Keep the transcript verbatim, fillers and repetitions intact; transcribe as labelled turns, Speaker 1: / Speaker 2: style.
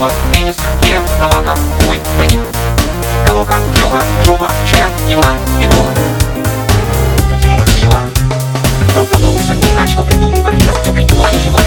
Speaker 1: 说每次也那么个不会回应。如果如果如果全一万一多，这个希望，如果不是你那时候跟你一个人就给我一万。